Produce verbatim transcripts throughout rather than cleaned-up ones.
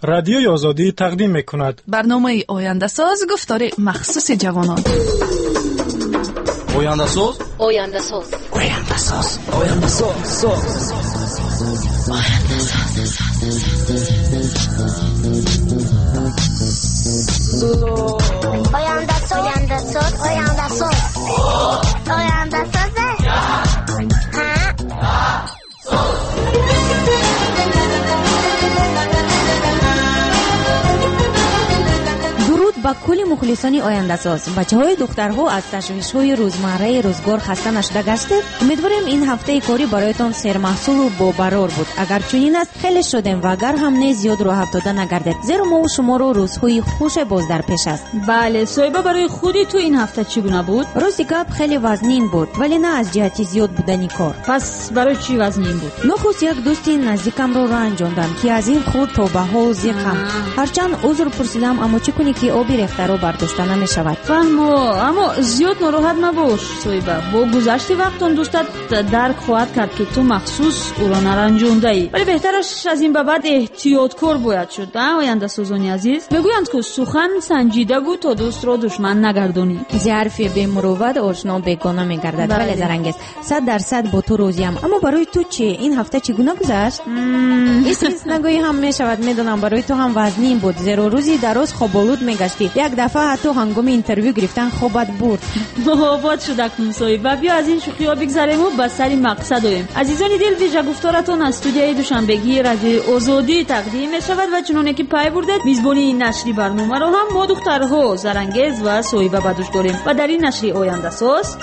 رادیوی آزادی تقدیم می‌کند. برنامه آینده ساز گفتار مخصوص جوانان. آینده ساز آینده ساز آینده ساز آینده ساز آینده ساز آینده ساز آینده ساز آینده ساز با کل مخلصان آینده ساز، بچه های دخترها از تشویش های روزمره روزگار خسته نشده گشتید؟ امیدواریم این هفته کاری برایتان سرمحصول و با برار بود. اگر چنین است خیلی شدیم و اگر هم نه زیاد راه افتاده نگردید، زیرا ما و شما رو روزهای خوش باز در پیش است. بله، صایبه برای خودی تو این هفته چگونه بود؟ روزی گپ خیلی وزنین بود، ولی نه از جهت زیاد بودنی کار. پس برای چی وزنین بود؟ نخست یک دوستی نزدیکم رو رنجاندم که از این خود تا به حال زیقم. هرچند عذر پرسیدم، اما چه کنی که آبی ریخته رو برداشته نمی‌شود. فهمو، اما زیاد ناراحت نباش صایبه. با گذشت وقت اون دوستت درک خواهد کرد که تو مخصوص او را نرنجانده‌ای. ولی بهترش از این به بعد احتیاطکار باید شد. آینده سازانی عزیز، میگویند که سخن سنجیده گو تا دوست را دشمن نگردانی. ظرف بی مروت آشنا بیگانه میگردد. بله زرنگست، صد درصد با تو روزیم. اما برای تو چی؟ این هفته چگونه گذشت؟ اسکیس نگویی هم میشود. میدونم برای تو هم وزنین بود، زیرا روزی دراز خوابالود میگشتی. یک دفعه حتی هنگام اینترویو گرفتن خوابت برد. محبت شده کنم صایبه. بیا از این شوخی ها بگذریم و به سر مقصد آییم. عزیزان دل، ویژه گفتارتون از استودیوی دوشنبگی رادیوی آزادی تقدیم می شود و چنانه که پی بردید میزبانی این نشری برنامه رو هم ما دخترها زرنگز و صایبه بدوش داریم و در این نشری آینده ساز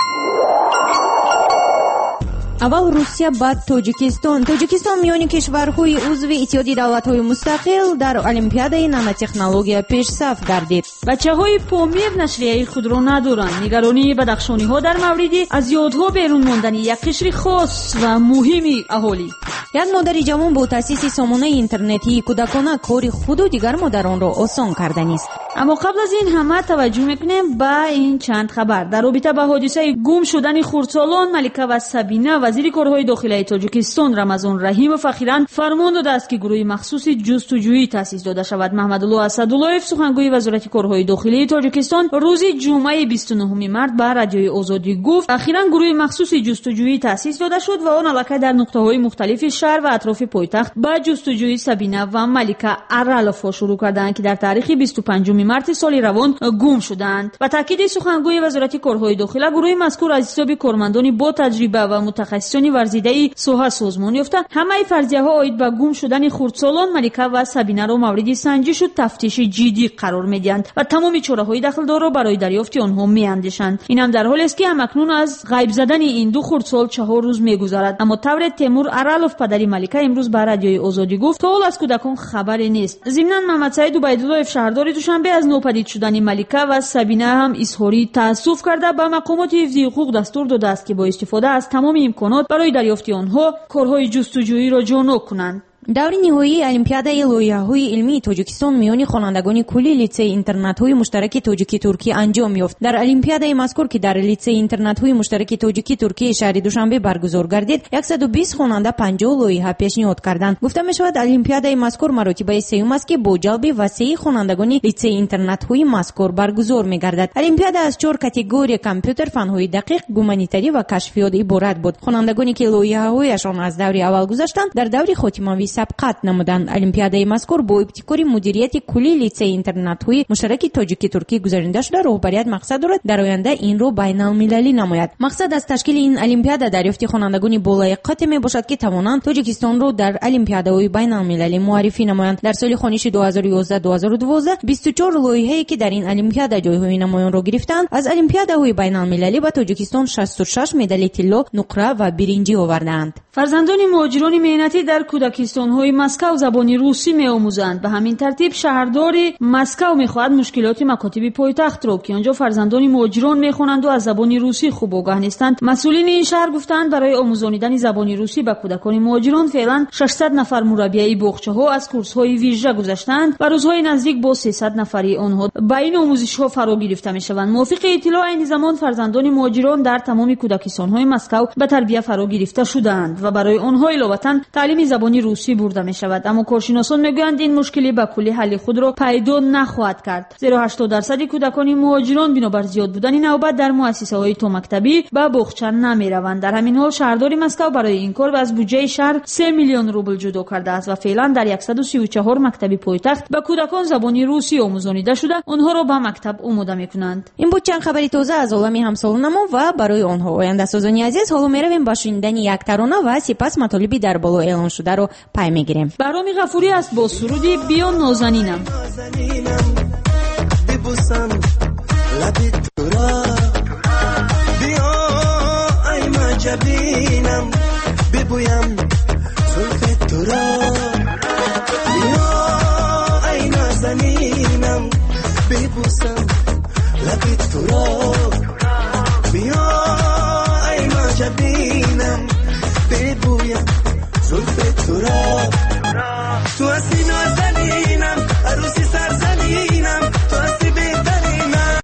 اول روسیه، بعد تاجیکستان. تاجیکستان میان کشورهای عضو اتحادیه دولت‌های مستقل در المپیادای نانوتکنولوژی پیش صف گردید. بچه‌های پامیر نشریه خود را ندارند. نگرانی بدخشانی‌ها در مورد از یادها بیرون ماندن یک قشر خاص و مهمی اهالی. یک مادر جوان با تأسیس سامانه اینترنتی کودکانه کار خود و دیگر مادران را آسان کردن است. اما قبل از این همه توجه میکنیم به این چند خبر در رابطه با حادثه گم شدن خردسالان. ملکه و سبینه وزیر کارهای داخلی تاجیکستان رمضان رحیم فخیران فرمان داده است که گروه مخصوص جستجویی تأسیس داده شود. محمد الله اسدالله سخنگوی وزارت کارهای داخلی تاجیکستان روز جمعه بیست و نهم مارس به رادیوی آزادی گفت اخیراً گروه مخصوص جستجویی تأسیس داده شد و آن علاقه در نقطه‌های مختلف شهر و اطراف پایتخت با جستجوی سبینه و ملکه ارالفا شروع کردند که در تاریخ بیست و پنجم مارس سال روان گم شدند. و تاکید سخنگوی وزارت کارهای داخلی گروه مذکور از حساب کارمندان با تجربه و متخصصان ورزیده سوها سازمان یافته همه فرضیه‌ها عاید به گم شدن خردسالان ملکه و سبینه را مورد سنجش و تفتیش جدی قرار می‌دهند و تمام چاره‌های دخل‌دار را برای دریافت آنها می‌اندیشند. این هم در حالی است که همکنون از غیب زدن این دو خردسال چهار روز می‌گذرد. اما طور تیمور ارالف پدری ملکه امروز به رادیوی آزادی گفت تا حال از کودکان خبری نیست. ضمناً محمد سعید عبیدالله شهردار دوشنبه از ناپدید شدن ملکه و سبینه هم اظهاری تأسف کرده به مقامات حفظ حقوق دستور داده است که با استفاده از تمام امکانات برای دریافت آنها کارهای جستجویی را جانو کنند. دور نهایی المپیادای لویحه‌های علمی تاجیکستان میان خوانندگان کلی لیسه اینترنت‌های مشترک تاجیکی ترکی انجام یافت. در المپیادای مذکور که در لیسه اینترنت‌های مشترک تاجیکی ترکی شهر دوشنبه برگزار گردید، صد و بیست خواننده پنجاه لویحه پیشنهاد کردند. گفته می‌شود المپیادای مذکور مراتبه سوم است که با جلب وسیع خوانندگان لیسه اینترنت‌های مذکور برگزار می‌گردد. المپیادا از چهار کاتگوری کامپیوتر، فن‌های دقیق، گومانیتاری و کشفیات عبارت بود. خوانندگانی که لویحه‌هایشان از دور اول گذشتند در دور خاتمه سبقت نمودند. المپیادای مذکور با ابتکار مدیریت کلی لیسه اینترنت‌های مشترک تاجیکی ترکی گزارنده شده. رهبریت مقصد دارد در آینده این رو بین‌المللی نماید. مقصد از تشکیل این المپیادا دریافت خوانندگان بالایقت میباشد که توانند تاجیکستان رو در المپیادهای بین‌المللی معرفی نمایند. در سال خوانش دو هزار و یازده دو هزار و دوازده بیست و چهار لویحه‌ای که در این المپیادا جایهای نمایان را گرفتند از المپیادهای بین‌المللی به تاجیکستان شصت و شش مدال طلا، نقره و برنجی آوردند. فرزندان مهاجران مهنتی در کودکستان‌های مسکو زبان روسی می‌آموزند. به همین ترتیب شهردار مسکو می‌خواهد مشکلات مکاتب پایتخت را که آنجا فرزندان مهاجران می‌خوانند و از زبان روسی خوب آگاه نیستند، مسئولین این شهر گفتند برای آموزاندن زبان روسی به کودکان مهاجران فعلا ششصد نفر مربی باغچه‌ها از کورس‌های ویژه گذشتند و روزهای نزدیک با سیصد نفری آنها به این آموزش‌ها فرا گرفته می‌شوند. موافق اطلاع این زمان فرزندان مهاجران در تمام کودکستان‌های مسکو به تربیت فرا گرفته شدند و برای آنها علاوه تعلیم زبان روسی روسی برده می شود. اما کارشناسان میگویند این مشکلی به کلی حل خود را پیدا نخواهد کرد، زیرا هشتاد درصد کودکان مهاجران بنابر زیاد بودن نوبت در مؤسسه های تو مکتبی به بخچه نمی روند. در همین حال شهرداری مسکو برای این کار از بودجه شهر سه میلیون روبل جدا کرده است و فعلا در صد و سی و چهار مکتبی پایتخت به کودکان زبان روسی آموزانیده شده آنها را به مکتب آماده میکنند. این بود چند خبری تازه از عالم همسالانمان و برای آنها. آینده سازانی عزیز، حالا میرویم با شنیدن یک ترانه و سپس مطالبی در بالا اعلان شده رو پی میگیریم. بهرام غفوری است با سرودی بیا نازنینم. ببوسم لبی تو را، بیا ای مجبینم ببویم زلف تو را، بیا ای نازنینم ببوسم لبی تو را، بیا ای مجبینم ببویم زلف تو را. تو هستی نازنینم عروسی سرزمینم، تو هستی بهترینم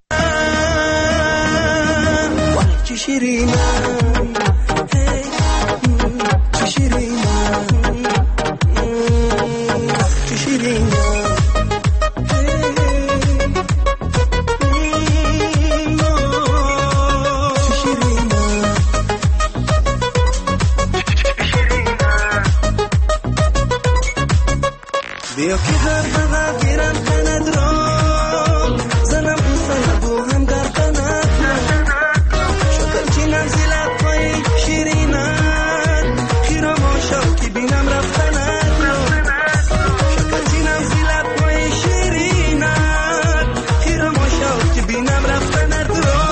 چه شیرینم چه شیرینم چه شیرینم بیا که در بغل گیرم کند را، زنم اصلا بو هم گردنت شکل چینم زیلت پای شیرینت، خیرم آشا که بینم رفتنت شکل چینم زیلت پای شیرینت، خیرم آشا که بینم رفتنت را.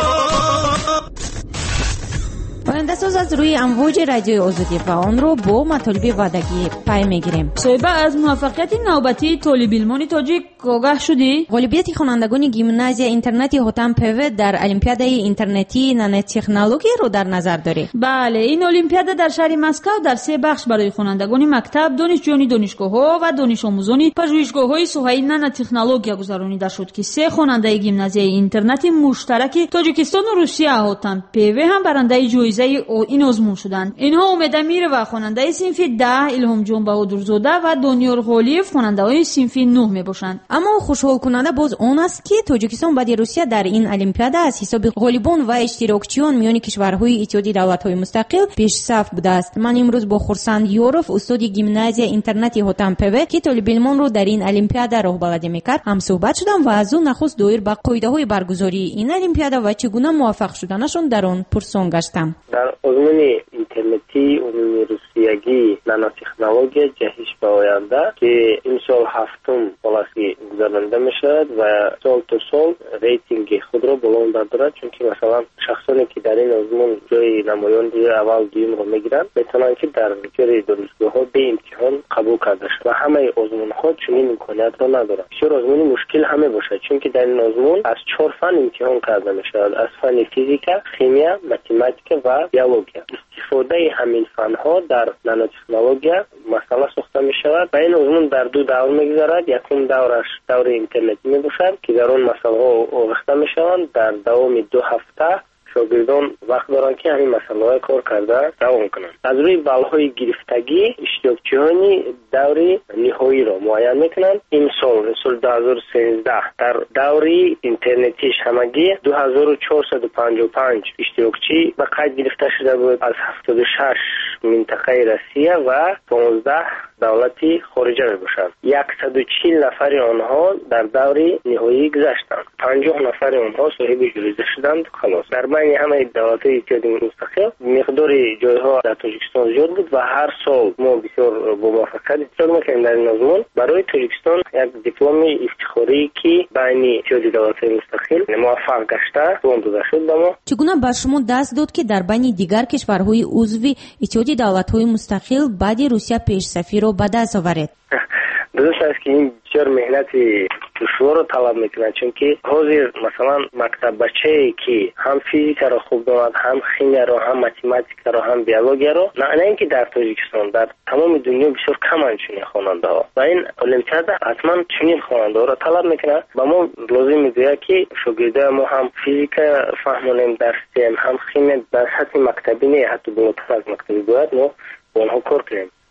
آینده ساز از روی امواج رادیوی آزادی و آن رو با مطالب وعدگی پی میگیریم. صاحبه از موفقیت نوبتی طالب علمان تاجیک آگاه شدی؟ غالبیت خوانندگان گیمنازیا اینترنتی هوتان پو در المپیادای اینترنتی نانوتکنولوژی رو در نظر داری؟ بله، این المپیاد در شهر مسکو در سه بخش برای خوانندگان مکتب، دانشجویان دانشگاه‌ها و دانش آموزان پژوهشگاه‌های ساحه نانوتکنولوژیا گذرانیده شد که سه خواننده گیمنازیای اینترنتی مشترک تاجیکستان و روسیه هوتان پو هم برنده جایزه این آزمون شدند. اینها امید امیر و خواننده صنف ده، الهام جان بهادرزاده و دانیال غالیف خواننده‌های صنف نه میباشند. اما خوشحال کننده باز آن است که تاجیکستان بعد روسیه در این المپیاد از حساب غالبان و اشتراکچیان میان کشورهای اتحادیه دولت‌های مستقل پیش صف بوده است. من امروز با خورسند یوروف استاد گیمنازیا اینترنتی هوتان پو که طالب علمان رو در این المپیاد راهبردی میکرد هم صحبت شدم و از او نخست دایر به قاعده‌های برگزاری این المپیاد و چگونه موفق شدنشون در آن پرسان گشتم. در آزمون اینترنتی عمومی روسیگی نانوتکنولوژی جهش به آینده که این سال هفتم فلسفی گذرانده میشد و سال تا سال ریتینگ خود را بلند دارد، چون که مثلا شخصانی که در این آزمون جای نمایان دیگه اول دوم رو میگیرن میتونن که در جای دانشگاه ها به امتحان قبول کرده شد و همه آزمون ها چنین امکانیت را ندارن. بسیار آزمون مشکل همه باشه، چون که در این آزمون از چهار فن امتحان کرده میشد، از فن فیزیک، شیمی، متماتیک و بیولوژی. استفاده همین فنها در نانوتکنولوژی مسئله ساخته می شود و این آزمون در دو دور میگذرد. یکم دورش دور اینترنتی می باشد که در اون مسئله ها آغشته می شوند. در دوام دو هفته شاگردان وقت دارن که همین مسئله های کار کرده دوام کنند. از روی بالهای گرفتگی اشتراکچیان دوری نهایی را معین میکنند. این سال سال دو هزار و سیزده در دوری اینترنتیش همگی دو هزار و چهارصد و پنجاه و پنج اشتراکچی به قید گرفته شده بود از هفتاد و شش منطقه روسیه و پانزده دولتی خارجه می باشند. صد و چهل نفر آنها در دوری نهایی گذشتند. پنجاه نفر آنها صاحب جایزه شدند. خلاص در بین همه دولت‌های اتحادیه مستقل مقدار جایها در تاجیکستان زیاد بود و هر سال ما بسیار با موفقیت اشتراک می‌کردیم در این آزمون. برای تاجیکستان یک دیپلم افتخاری که بین اتحادیه دولت‌های مستقل موفق گشته اون داده شد به ما. چگونه بر شما دست داد که در بین دیگر کشورهای عضو اتحادیه دولت‌های مستقل بعد روسیه پیش‌صفی رو به دست آورید؟ درست است که این بسیار مهنت دشوار رو طلب میکنه، چون که حاضر مثلا مکتب بچه‌ای که هم فیزیک را خوب داند، هم شیمی را، هم متماتیک را، هم بیولوژی را، نه نه اینکه در تاجیکستان، در تمام دنیا بسیار کم چنین خواننده ها و این المپیاد حتما چنین خواننده ها را طلب میکنه. و ما لازم میگه که شاگردای ما هم فیزیک فهمونیم درسیم، هم شیمی در سطح مکتبی نه، حتی بالاتر از مکتبی باید ما با آنها کار کنیم،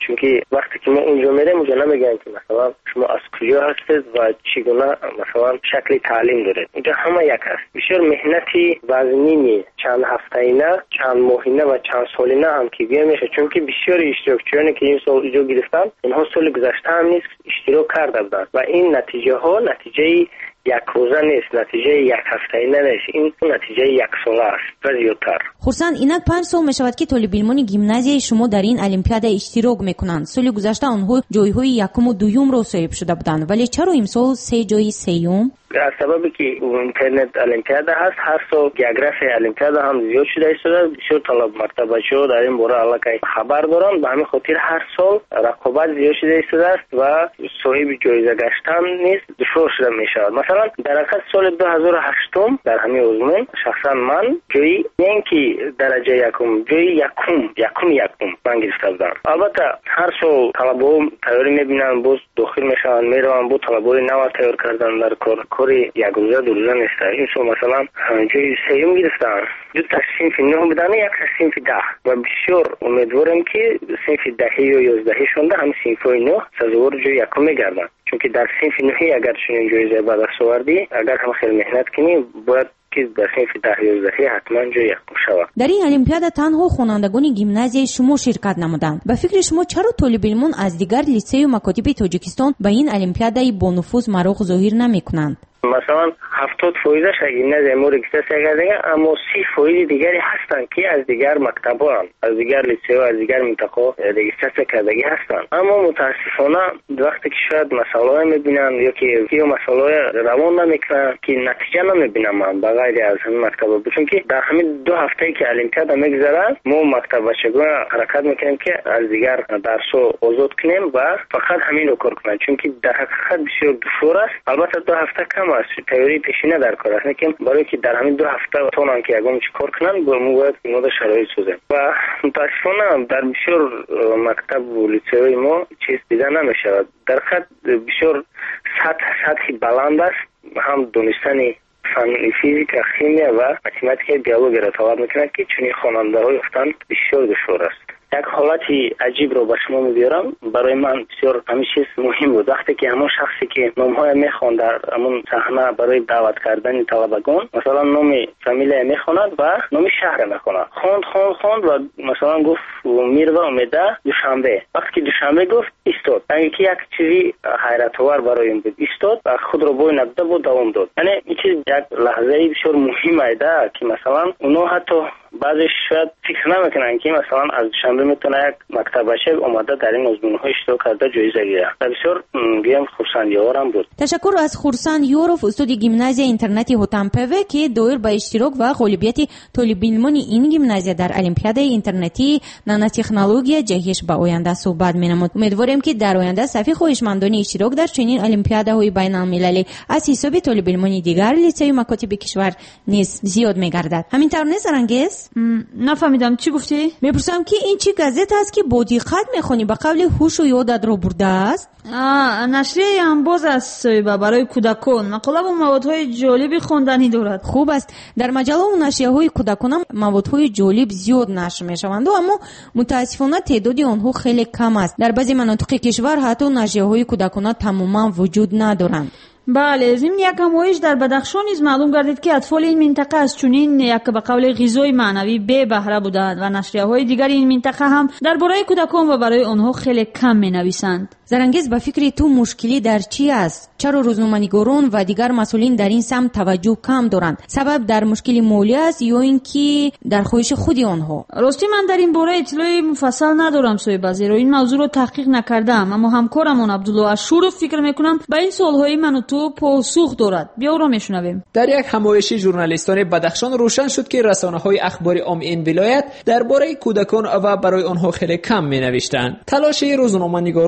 چون وقتی که ما اونجا میریم اونجا نمیگن که مثلا شما از کجا هستید و چگونه مثلا شکل تعلیم دارید. اینجا همه یک است. بسیار مهنتی وزنی چند هفته‌ینه، چند ماهینه و چند سالینه هم که بیان میشه، چون که بسیار اشتراکچیانی که این سال اینجا گرفتن اینها سال گذشته هم نیست اشتراک کرده بودن و این نتیجه ها نتیجه یک روزه نیست، نتیجه یک هفته‌ینه نیست، این نتیجه یک ساله است و زیادتر. خورسند اینک پنج سال میشود که طالب علمان گیمنازیای شما در این المپیاد اشتراک میکنند. سال گذشته آنها جایهای یکم و دوم را صاحب شده بودند، ولی چرا امسال سه جای سوم؟ از سببی که اینترنت المپیاد هست، هر سال گیوگرافی المپیاد هم زیاد شده است. بسیار طلب مکتبچه‌ها در این باره علاقه خبر دارند، به همین خاطر هر سال رقابت زیاد شده است و صاحب جایزه گشتن نیست دشوار شده می شود. مثلا در حقیقت سال دو هزار و هشت در همین عضمون شخصا من جای این که درجه یکم جای یکم یکم یکم من گرفته بودم. البته هر سال طلبها تیاری میبینن، باز داخل میشن، میرون با طلبهای نو تیار کردن در کار کاری یک روزه دو روزه نیست. این سال مثلا جای سوم گرفتن، دو تا صنف نه بودن، یک صنف ده و بسیار امیدوارم که صنف ده یا یازده شونده هم صنفای نه سزاوار جای یکم میگردن، چون که در صنف نه اگر چنین جایزه به دست آوردی، اگر هم خیلی مهنت کنی، باید که در صنف ده یازده حتما جای یکم شود. در این المپیاد تنها خوانندگان گیمنازیای شما شرکت نمودند. به فکر شما چرا طالب علمان از دیگر لیسه و مکاتب تاجیکستان به این المپیاد با نفوذ مراغ ظاهر نمیکنند؟ مثلا هفتاد فایزش گیمنازیای ما رجیستر کردن، اما سی فایز دیگری هستند که از دیگر مکتب‌ها، از دیگر لیسه و از دیگر منطقه رجیستر کردگی هستند. اما متاسفانه وقتی که شاید مسائل میبینن یا که یا مسائل روان نمیکنن که نتیجه نمیبینم من بغیر از همین مکتب‌ها، چون که در همین دو هفته که المپیاد میگذره ما مکتب بچگان حرکت میکنیم که از دیگر درسو آزاد کنیم و فقط همین رو کار کنیم، چون که در حقیقت بسیار دشوار است. البته دو هفته کم است، تئوری پیشینه در کار است، لیکن برای که در همین دو هفته تونن که یگام چی کار کنن با مو باید مو شرایط سازیم و متاسفانه در بسیار مکتب و لیسه‌های ما چیز دیده نمیشود. در خط بسیار سطح سطحی بلند است، هم دانستن فن فیزیک، شیمی و متمتیک، بیولوژی را طلب میکنند که چنین خواننده‌های افتن بسیار دشوار است. یک حالتی عجیب رو به شما می‌دارم، برای من بسیار همین چیز مهم بود. وقتی که همون شخصی که نام‌های می‌خواند در همون صحنه برای دعوت کردن طلبگان، مثلا نام فامیل می‌خواند و نام شهر می‌خواند، خواند خواند خواند و مثلا گفت میروا امیده دوشنبه. وقتی که دوشنبه گفت ایستاد، یعنی که یک چیزی حیرت آور برای این بود، ایستاد و خود رو بوی نبوده بود دوام داد. یعنی این چیز یک لحظه بسیار مهمه ده که مثلا اونا حتی بعضی شاید فکر نمیکنن که مثلا از دوشنبه میتونه یک مکتب بچه اومده در این آزمون‌ها اشتراک کرده جایزه گیره. بسیار گیم خورسند یارم بود. تشکر از خورسند یوروف، استاد گیمنازیای اینترنتی هوتمپوه که دایر به اشتراک و غالبیت طالب علمان این گیمنازیا در المپیاد اینترنتی نانوتکنولوژی جهش به آینده صحبت می‌نمود. امیدواریم که در آینده صفی خواهشمندان اشتراک در چنین المپیادهای بین‌المللی از حساب طالب علمان دیگر لیسه و مکاتب کشور نیز زیاد می‌گردد. همین طور نیست رنگیز؟ نفهمیدم چی گفتی؟ میپرسم که این چی گازت است که با دقت میخونی به قول هوش و یادت رو برده است؟ آه، نشریه انباز است برای کودکان. مقاله و موادهای جالبی خواندنی دارد. خوب است. در مجله و نشریه‌های کودکان هم موادهای جالب زیاد نشر میشوند، اما متاسفانه تعداد آنها خیلی کم است. در بعضی مناطق کشور حتی نشریه‌های کودکان تماما وجود ندارند. بله، ضمن یک همایش در بدخشان نیز معلوم گردید که اطفال این منطقه از چنین یک به قول غذای معنوی بی بهره بودند و نشریه‌های دیگر این منطقه هم درباره کودکان و برای آنها خیلی کم می‌نویسند. زرنگیز به فکر تو مشکلی در چی است؟ چرا روزنامه‌نگاران و دیگر مسئولین در این سمت توجه کم دارند؟ سبب در مشکل مالی است یا اینکه در خواهش خود آنها؟ راستی من در این باره اطلاعی مفصل ندارم صاحب وزیر، این موضوع رو تحقیق نکردم، اما همکارم عبدالله اشورов فکر میکنم به این سوالهای من و تو پاسخ دارد. بیا را میشنویم. در یک همایش ژورنالیستان بدخشان روشن شد که رسانه‌های اخباری عام این ولایت درباره کودکان و برای آنها خیلی کم می‌نوشتند. تلاش روزنامه‌نگاران در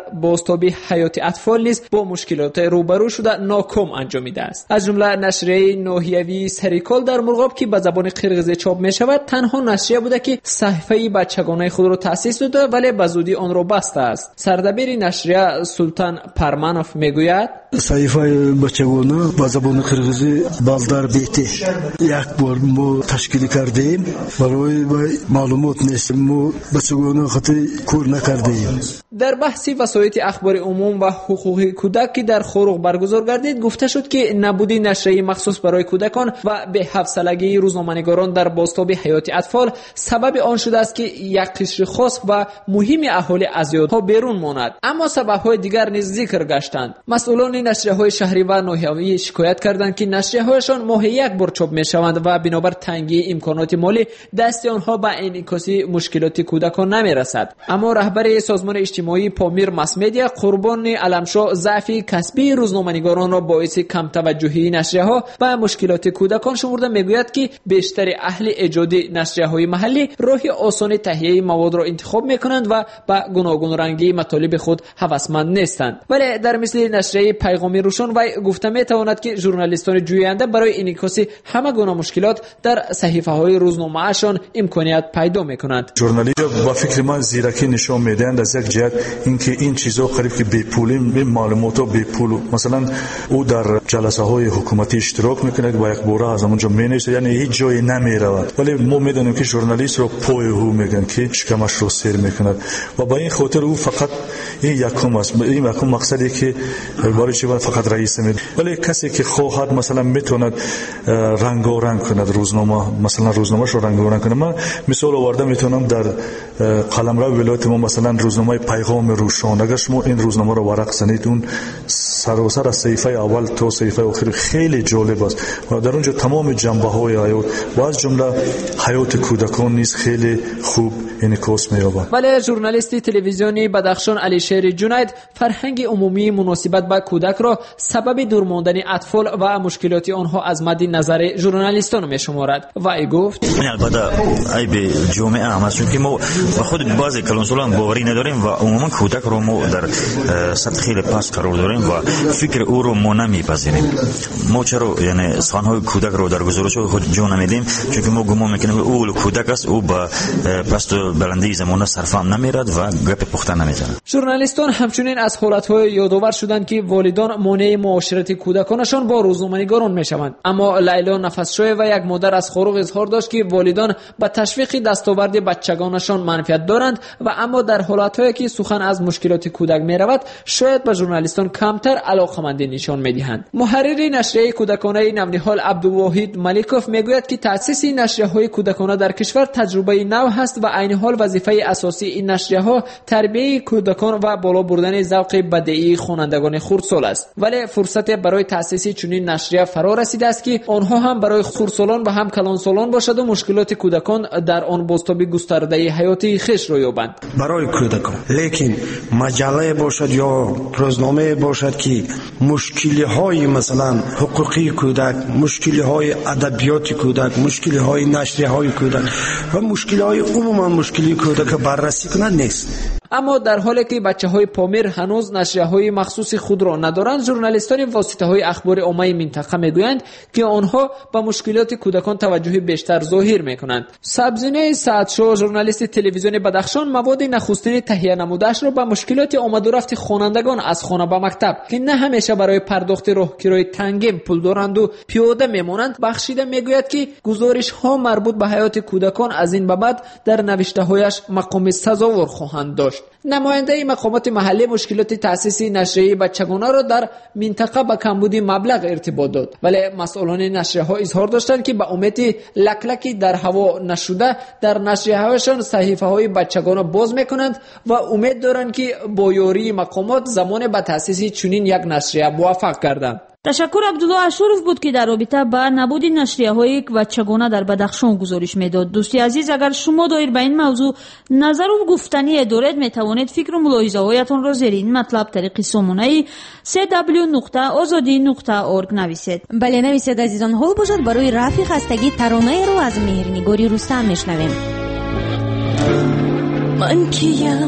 بازتابی حیات اطفال نیز با مشکلات روبرو شده ناکام انجامیده است. از جمله نشریه ناحیوی سریکال در مرغاب که به زبان قرغیزی چاپ می شود تنها نشریه بوده که صحیفه بچگانه خود را تأسیس داده ولی به زودی آن را بسته است. سردبیر نشریه سلطان پرمانوف میگوید صحیفه بچگانه به زبان قرغیزی بالدار بیتی یک بار ما تشکیل کردیم برای معلومات نیست ما بچگانه خطی کور نکردیم. در بحثی وسایط اخبار عموم و حقوق کودک که در خروق برگزار گردید گفته شد که نبودی نشریه مخصوص برای کودکان و به حوصلگی روزنامه‌نگاران در بازتاب حیات اطفال سبب آن شده است که یک قشر خاص و مهم اهالی از یادها بیرون ماند. اما سبب‌های دیگر نیز ذکر گشتند. مسئولان نشریه‌های شهری و ناحیوی شکایت کردند که نشریه‌هایشان ماهی یک بار چاپ می‌شوند و بنابر تنگی امکانات مالی دست آنها به انعکاس مشکلات کودکان نمی‌رسد. اما رهبر سازمان اجتماعی پامیر ماس مدیا قربان علمشو ضعف کسبی روزنامه‌نگاران را باعث کم توجهی نشریه‌ها و مشکلات کودکان شمرده میگوید که بیشتر اهل ایجاد نشریه‌های محلی راه آسان تهیه مواد را انتخاب می‌کنند و به گوناگون رنگی مطالب خود هوسمند نیستند. ولی در مثل نشریه پیغام روشن و گفته می‌تواند که ژورنالیستان جوینده برای انعکاس همه گونه مشکلات در صحیفه‌های روزنامه‌اشان امکانیت پیدا می‌کنند. ژورنالیست با فکر من زیرکی نشان میدهند از یک جهت اینکه این چیزا قریب که بی پولی به معلومات بی پول مثلا او در جلسه های حکومتی اشتراک میکنه و یک بوره از اونجا مینویسه یعنی هیچ جایی نمیرود ولی ما میدونیم که ژورنالیست رو پای او میگن که شکمش رو سیر میکند و با این خاطر او فقط این یکم است این یکم مقصدی که برای چی فقط رئیس میده ولی کسی که خواهد مثلا میتوند رنگارنگ کند روزنامه مثلا روزنامه‌اش رو رنگارنگ کنه. من مثال آورده میتونم در قلمرو ولایت ما مثلا روزنامه پیغام روشن اگر شما این روزنامه رو ورق زنید اون سراسر از صفحه اول تا صفحه آخر خیلی جالب است و در اونجا تمام جنبه‌های حیات و از جمله حیات کودکان نیز خیلی خوب انعکاس می‌یابد. ولی ژورنالیست تلویزیونی بدخشان علیشیر جنید فرهنگ عمومی مناسبت به کودک را سبب دور ماندن اطفال و مشکلات آنها از مد نظر ژورنالیستان می‌شمارد و ای گفت البته ای به جامعه هم چون که ما به خود بعضی کلانسولان باوری نداریم و عموما کودک رو ما در سطح خیلی پست قرار داریم و فکر او رو ما نمیپذیریم. ما چرا یعنی سخن‌های کودک رو در گزارش خود جا نمیدیم چون که ما گمان میکنیم او کودک است او با پست و بلندی زمانه صرفا نمیرد و گپ پخته نمیزنه. ژورنالیستان همچنین از حالت‌های یادآور شدند که والدان مانع معاشرت کودکانشان با روزنامه‌نگاران میشوند. اما لیلا نفس‌شوی و یک مادر از خروق اظهار داشت که والدان به تشویق دستاورد بچگانشان منفعت دارند و اما در حالت‌هایی که سخن از مشکلات کودک می‌رود شاید به ژورنالیستان کمتر علاقه‌مندی نشان می‌دهند. محرر نشریه کودکانه نمنیحال عبدالواحد ملیکوف میگوید که تأسیس نشریه‌های کودکانه در کشور تجربه نو است و عین حال وظیفه اساسی این نشریه‌ها تربیت کودکان و بالا بردن ذوق بدیعی خوانندگان خردسال است. ولی فرصت برای تأسیس چنین نشریه فرا رسیده است که آنها هم برای خردسالان و هم کلانسالان باشد و مشکلات کودکان در آن بازتابی گسترده حیاتی خویش را یابند. برای کودکان لیکن مجله باشد یا روزنامه باشد که مشکلی های مثلا حقوقی کودک، مشکلی های ادبیات کودک، مشکلی های نشریه های کودک و مشکلی های عموما مشکلی کودک بررسی کنند نیست. اما در حالی که بچه‌های پامیر هنوز نشریه‌های مخصوص خود را ندارند، ژورنالیستان واسطه‌های اخبار عمومی منطقه میگویند که آنها به مشکلات کودکان توجه بیشتر ظاهر می‌کنند. سبزینه سعدشاه ژورنالیست تلویزیون بدخشان مواد نخستین تهیه نموده‌اش را به مشکلات آمد و رفت خوانندگان از خانه به مکتب که نه همیشه برای پرداخت راهکیرای تنگم پول دارند و پیاده میمانند بخشیده میگوید که گزارش‌ها مربوط به حیات کودکان از این به بعد در نوشته‌هایش مقام سزاوار خواهند داشت. نماینده مقامات محلی مشکلات تأسیس نشریه بچگانه را در منطقه با کمبود مبلغ ارتباط داد، ولی مسئولان نشریه‌ها اظهار داشتند که به امید لکلکی در هوا نشده در نشریه‌هایشان صحیفه‌های بچگانه باز می‌کنند و امید دارند که با یاری مقامات زمان به تأسیس چنین یک نشریه موفق گردند. تشکر عبدالله اشرف بود که در رابطه با نبود نشریه‌های بچگانه در بدخشان گزارش میداد. دوستی عزیز، اگر شما دایر به این موضوع نظر و گفتنی دارید میتوانید فکر و ملاحظه‌هایتان را زیر این مطلب طریق سامانه سی دبلیو نقطه آزادی نقطه اورگ نویسید. بله نویسید عزیزان. حال باشد برای رفع خستگی ترانه رو از مهرنگاری رستم میشنویم. من کیم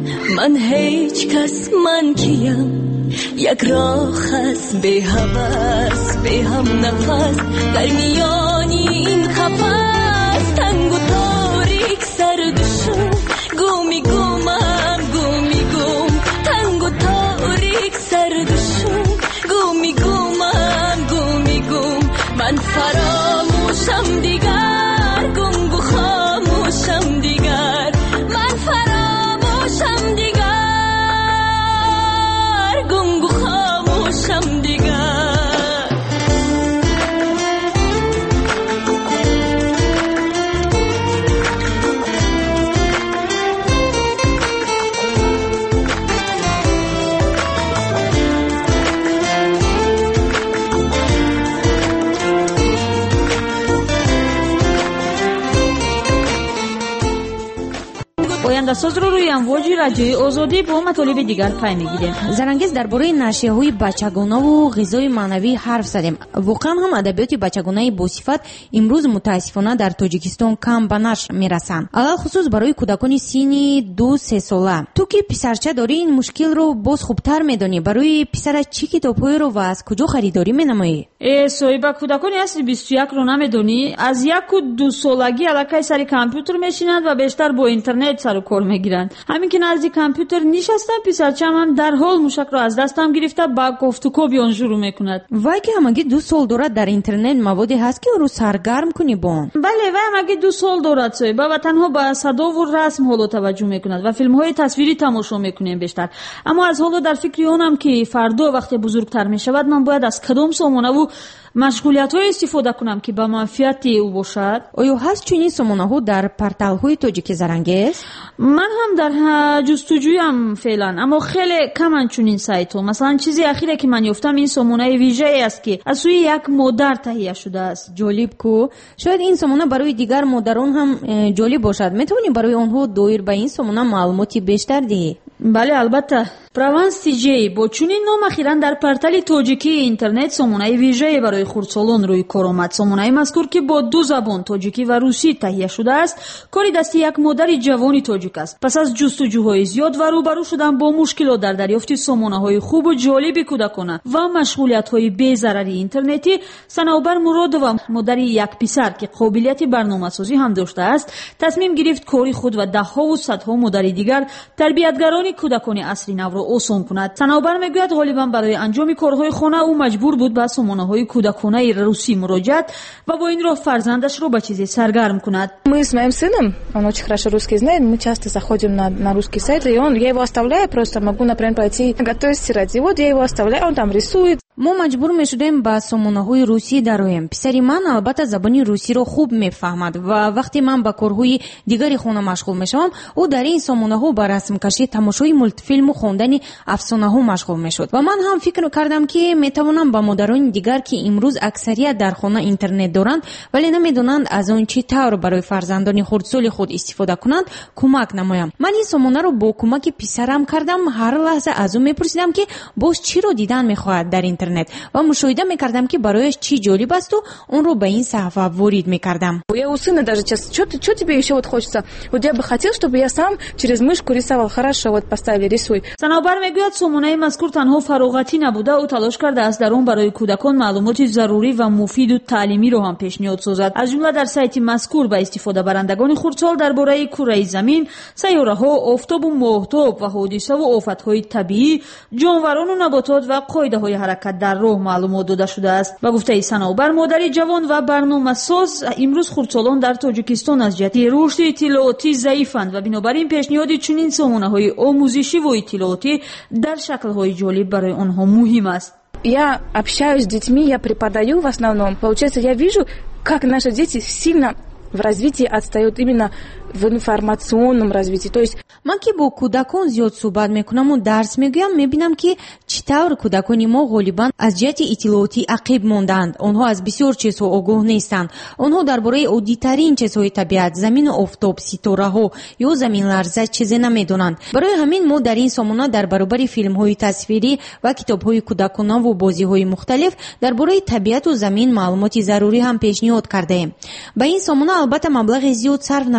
من هیچ کس من کیم یک راه است به هوس به هم نفس در میان این قفس تنگ و تاریک سردشم گومی گومم گومی گوم تنگ و تاریک سردشم گومی گومم گومی گوم من فراموشم دیگر گنگ و خاموشم دیگر من فراموشم دیگر گنگ و خاموشم دیگر ояндасозро рӯи амвоҷи радиои озодӣ бо матолиби дигар пай мегирем. зарангез дар бораи нашрияҳои бачагонаву ғизои маънавӣ ҳарф задем. воқеан ҳам адабиёти бачагонаи босифат имрӯз мутаассифона дар тоҷикистон кам ба нашр мерасанд, алалхусус барои кӯдакони синни ду се сола. ту ки писарча дорӣ, ин мушкилро боз хубтар медонӣ. барои писарат чӣ китобҳоеро ва аз куҷо харидорӣ менамоӣ? э соҳиба кӯдакони асли бисту якро намедонӣ? аз яку ду солагӣ аллакай сари компютер мешинанд ва бештар бо интернет сару кор мегиранд. ҳамин ки назди компютер нишастам, писарчам ҳам дарҳол мушакро аз дастам гирифта ба гуфтукоби он шурӯъ мекунад. вай ки ҳамагӣ ду сол дорад, дар интернет маводе ҳаст ки ӯро саргарм кунӣ бо он? бале, вай ҳамагӣ ду сол дорад соҳиба ва танҳо ба садову расм ҳоло таваҷҷӯҳ мекунад ва филмҳои тасвирӣ тамошо мекунем бештар. аммо аз ҳоло дар фикри онам ки фардо вақте бузургтар мешавад ман бояд аз кадом сомонаву машғулиятҳое истифода кунам ки ба манфиати ӯ бошад. оё ҳаст чунин сомонаҳо дар порталҳои тоҷики зарангез? ман ҳам дар ҷустуҷӯям феълан, аммо хеле каманд чунин сайтҳо. масалан, чизи ахире ки ман ёфтам ин сомонаи вижае аст ки аз сӯи як модар таҳия шудааст. ҷолиб ку. шояд ин сомона барои дигар модарон ҳам ҷолиб бошад. метавонӣ барои онҳо доир ба ин сомона маълумоти бештар диҳӣ? бале, албатта. Праванс Тиҷей бо чунин ном ахиран дар портали тоҷикии интернет сомонаи вижае барои хурдсолон рӯй кор омад. сомонаи мазкур ки бо ду забон тоҷикӣ ва русӣ таҳия шудааст, кори дасти як модари ҷавони тоҷик аст. пас аз ҷустуҷӯҳои зиёд ва рӯбарӯ шудан бо мушкилот дар дарёфти сомонаҳои хубу ҷолиби кӯдакона ва машғулиятҳои безарари интернетӣ, Санаобар Муродова, модари як писар ки қобилияти барномасозӣ ҳам доштааст, тасмим гирифт кори худ ва даҳҳову садҳо модари дигар тарбиятгарони кӯдакони асри навро осон кунад. Санаобар мегӯяд ғолибан барои анҷоми корҳои хона ӯ маҷбур буд ба сомонаҳои кӯдаконаи русӣ муроҷиат ва бо ин роҳ фарзандашро ба чизе саргарм кунад. Мы с моим сыном, он очень хорошо русский знает, мы часто заходим на, на русский сайт, и он, я его оставляю, просто могу, например, пойти готовить стирать. И вот я его оставляю, он там рисует. мо маҷбур мешудем ба сомонаҳои русӣ дароем. писари ман албатта забони русиро хуб мефаҳмад ва вақте ман ба корҳои дигари хона машғул мешавам, ӯ дар ин сомонаҳо ба расмкашӣ, тамошои мултфилму хондани афсонаҳо машғул мешуд. ва ман ҳам фикр кардам ки метавонам ба модарони дигар ки имрӯз аксарият дар хона интернет доранд, вале намедонанд аз он чӣ тавр барои фарзандони хурдсоли худ истифода кунанд, кӯмак намоям. ман ин сомонаро бо кӯмаки писарам кардам. ҳар лаҳза аз ӯ мепурсидам ки боз чиро дидан мехоҳад дар интернет ва мушоҳида мекардам ки барояш чӣ ҷолиб асту онро ба ин саҳифа ворид мекардам. Я у сына даже сейчас, что тебе еще вот хочется? Вот я бы хотел, чтобы я сам через мышку рисовал. Хорошо, вот поставили, рисуй. Санаобар мегӯяд сомонаи мазкур танҳо фароғатӣ набуда, ӯ талош кардааст дар он барои кӯдакон маълумоти зарурӣ ва муфиду таълимиро ҳам пешниҳод созад. аз ҷумла дар сайти мазкур ба истифодабарандагони хурдсол дар бораи кураи замин, сайёраҳо, офтобу моҳтоб ва ҳодисаву офатҳои табиӣ, ҷонварону наботот ва қоидаҳои ҳаракат дар роҳ маълумот дода шудааст. ба гуфтаи Санаобар, модари ҷавон ва барномасоз, имрӯз хурдсолон дар Тоҷикистон аз ҷиҳати рушди иттилоотӣ заифанд ва бинобар ин пешниҳоди чунин сомонаҳои омӯзишиву иттилоотӣ дар шаклҳои ҷолиб барои онҳо муҳим аст. Я общаюсь с детьми, я преподаю в основном. Получается, я вижу, как наши дети сильно в развитии отстают именно в информационном развитии. То есть ман ки бо кӯдакон зиёд суҳбат мекунаму дарс мегӯям, мебинам ки чӣ тавр кӯдакони мо ғолибан аз ҷиҳати иттилоотӣ ақиб мондаанд. онҳо аз бисёр чизҳо огоҳ нестанд. онҳо дар бораи оддитарин чизҳои табиат, замину офтоб, ситораҳо ё заминларза чизе намедонанд. барои ҳамин мо дар ин сомона дар баробари филмҳои тасвирӣ ва китобҳои кӯдаконаву бозиҳои мухталиф дар бораи табиату замин маълумоти зарурӣ ҳам пешниҳод кардаем. ба ин сомона албатта маблағи зиёд сарф нашудааст.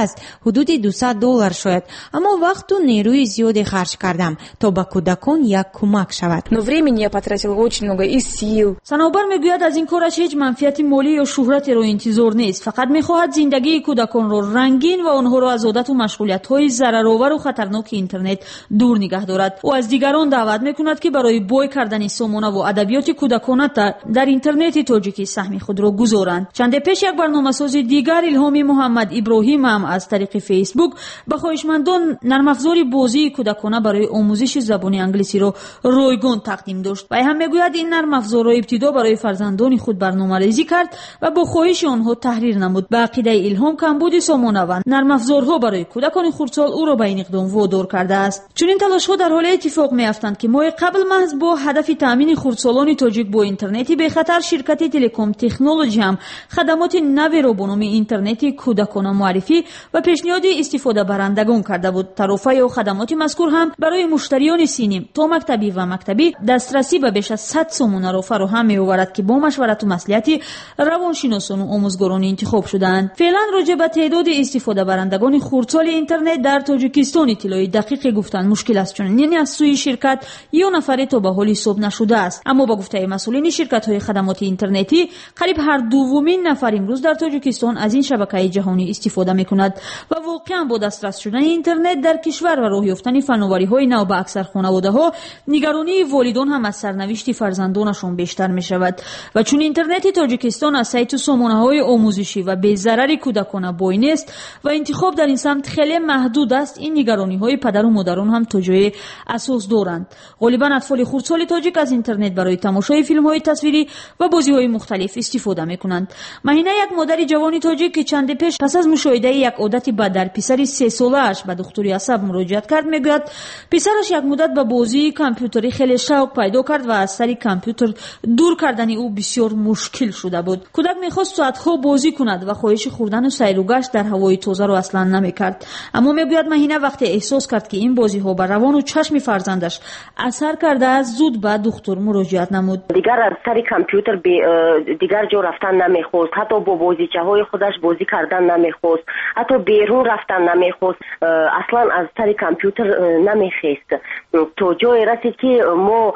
است حدود دویست دلار شاید، اما وقت و نیروی زیادی خرج کردم تا به کودکان یک کمک شود. Но времени я потратила очень много и сил. صنوبر میگوید از این کارش هیچ منفعت مالی یا شهرتی را انتظار نیست، فقط میخواهد زندگی کودکان را رنگین و آنها را از عادت و مشغولیت‌های ضررآور و خطرناک اینترنت دور نگه دارد. او از دیگران دعوت میکند که برای بوی کردن سامانه و ادبیات کودکانه در اینترنت تاجیکی سهم خود را گذارند. چند پیش یک برنامه‌ساز دیگر الهامی محمد ابراهیم هم از طریق فیسبوک به خواهشمندان نرم افزار بازی کودکانه برای آموزش زبان انگلیسی را رایگان تقدیم داشت. و هم میگوید این نرم افزار را ابتدا برای فرزندان خود برنامه‌ریزی کرد و با خواهش آنها تحریر نمود. به عقیده الهام کمبود سامانه و نرم افزارها برای کودکان خردسال او را به این اقدام وادار کرده است. چون این تلاش‌ها در حال اتفاق می‌افتند که ماه قبل محض با هدف تامین خردسالان تاجیک با اینترنتی به خطر شرکت تلکام تکنولوژی هم خدمات نوی را به نام اینترنت کودکانه معرفی و پیشنهاد استفاده برندگان کرده بود. طرفه و خدمات مذکور هم برای مشتریان سینیم تا مکتبی و مکتبی دسترسی به بیش از صد سامانه را فراهم می‌آورد که با مشورت و مصلحت روانشناسان و آموزگاران انتخاب شدند. فعلا راجع به تعداد استفاده برندگان خردسال اینترنت در تاجیکستان اطلاع دقیق گفتن مشکل است، چون یعنی از سوی شرکت یا نفری تا به حال حساب نشده است. اما با گفته مسئولین شرکت‌های خدمات اینترنتی قریب هر دومین نفر امروز در تاجیکستان از این شبکه جهانی استفاده می‌کند و واقعا با دسترس شدن اینترنت در کشور و راه یافتن فناوری‌های نو به اکثر خانواده‌ها نگرانی والدان هم از سرنوشت فرزندانشان بیشتر می‌شود. و چون اینترنت تاجیکستان از سایت و سامانه‌های آموزشی و بی ضرر کودکان بوین است و انتخاب در این سمت خیلی محدود است، این نگرانی‌های پدر و مادران هم تا جای اساس دارند. غالباً اطفال خردسال تاجیک از اینترنت برای تماشای فیلم‌های تصویری و بازی‌های مختلف استفاده می‌کنند. مهینه یک مادر جوانی تاجیک که چند پیش پس از مشاهده یک عادت بد در پسر سه ساله‌اش به دکتر عصب مراجعه کرد، میگوید پسرش یک مدت به بازی کامپیوتری خیلی شوق پیدا کرد و از سر کامپیوتر دور کردن او بسیار مشکل شده بود. کودک می‌خواست ساعت‌ها بازی کند و خواهش خوردن و سیر و گشت در هوای تازه را اصلاً نمی‌کرد. اما میگوید مهینه وقتی احساس کرد که این بازی‌ها بر روان و چشم فرزندش اثر کرده است، زود به دکتر مراجعت نمود. دیگر از سر کامپیوتر دیگر جا رفتن نمی‌خواست، حتی با بازیچه‌های خودش بازی کردن نمی‌خواست، حتی بیرون رفتن نمی‌خواست، اصلاً از سر کامپیوتر نمی‌خواست. تو جای رسید که ما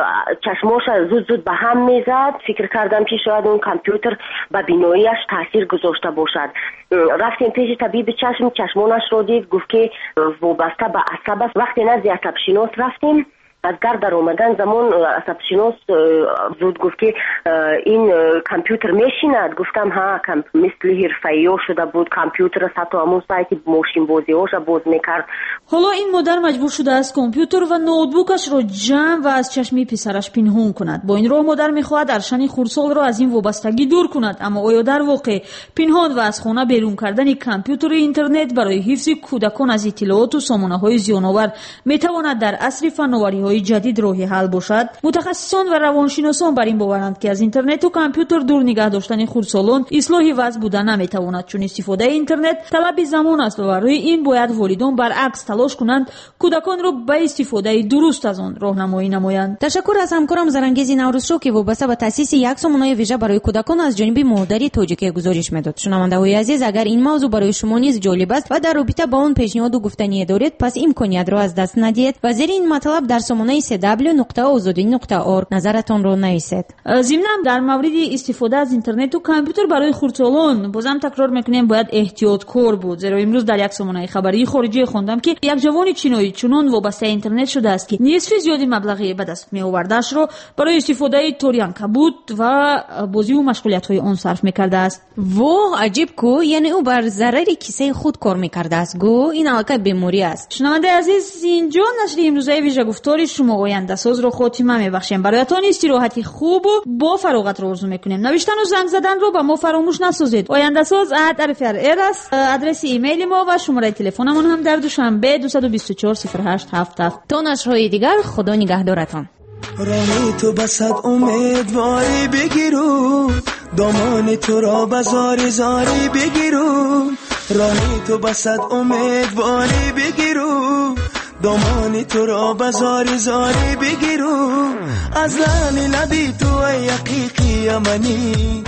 چشماش زود زود به هم میزد. فکر کردم که شاید اون کامپیوتر به بیناییش تاثیر گذاشته باشد. رفتیم پیش طبیب چشم، چشمانش رو دید، گفت که وابسته به عصب است. وقتی نزد عصب شناس رفتیم، از در در اومدن زمان عصب شناس زود گفت که این کامپیوتر میشیند. گفتم ها، مثل حرفه‌ای شده بود کامپیوتر، حتی همون سایت ماشین بازی هاش باز میکرد. حالا این مادر مجبور شده است کامپیوتر و نوتبوکش را جمع و از چشم پسرش پنهان کند. با این راه مادر میخواهد ارشن خردسال را از این وابستگی دور کند، اما آیا در واقع پنهان و از خانه بیرون کردن کامپیوتر و اینترنت برای حفظ کودکان از اطلاعات و سامانه‌های زیان‌آور میتواند در عصر فناوری‌های جدید راهی حل باشد؟ متخصصان و روانشناسان بر این باورند که از اینترنت و کامپیوتر دور نگه داشتن خردسالان اصلاح وضع بودن نمیتواند، چون استفاده اینترنت طلب زمان است و برای این باید والدان برعکس تلاش کنند کودکان را به استفاده درست از آن راهنمایی نمایند. تشکر از همکارم زرانگیز نوروزشو که وابسته به تاسیس یک سامانه ویژه برای کودکان از جانب مادری تاجیک گزارش میداد. شنونده‌های عزیز، اگر این موضوع برای شما نیز جالب است و در رابطه با اون پیشنهاد و گفتنی دارید، پس امکانیت را از دست ندید و زیر این مطلب در سامانه سی دبلیو نقطه آزادی نقطه اورگ نظرتان را نویسید. ضمناً در مورد استفاده از اینترنت و کامپیوتر برای خردسالان بازم تکرار میکنیم باید احتیاطکار بود، زیرا امروز در یک سامانه خبری خارجی خوندم که یک جوان چینایی چنان وابسته اینترنت شده است که نصف زیادی مبلغی به دست می آورده‌اش را برای استفاده توریان کبود و بازی و مشغولیت‌های آن صرف میکرده است. واه، عجیب کو، یعنی او بر ضرر کیسه خود کار میکرده است. گو این علاقه بیماری است. شنونده عزیز، اینجا نشر امروزه ویژه گفتاری شما آینده ساز رو خاتمه میبخشیم. برایتان استراحتی خوب و با فراغت رو آرزو میکنیم. نوشتن و زنگ زدن رو به ما فراموش نسازید. آینده ساز ات ار ار است آدرس ایمیل ما و شماره تلفنمون هم در دوشنبه دو دو چهار صفر هشت هفت هفت. تا نشرهای دیگر، خدا نگهدارتان. راهی تو بسد امیدواری بگیرو، دامان تو را بزاری زاری بگیرو. راهی تو بسد امیدواری بگیرو، دامان تو را بزاری زاری بگیرو. از لانی لبی تو ای یقیقی یمنی،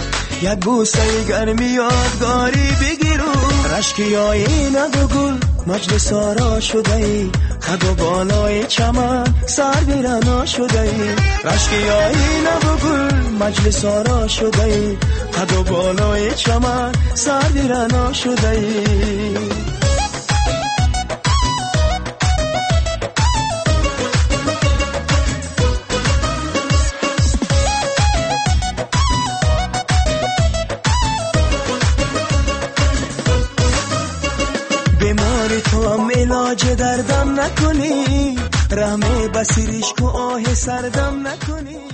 یک بوسه گرمی یادگاری بگیرو رشکی آینه و گل مجلس آرا شده ای قد و بالای چمن سر بیرنا شده ای رشکی آینه و گل مجلس آرا شده ای قد و بالای چمن سر بیرنا شده ای بیماری تو هم علاج دردم نکنی رحمه بسیریش کو آه سردم نکنی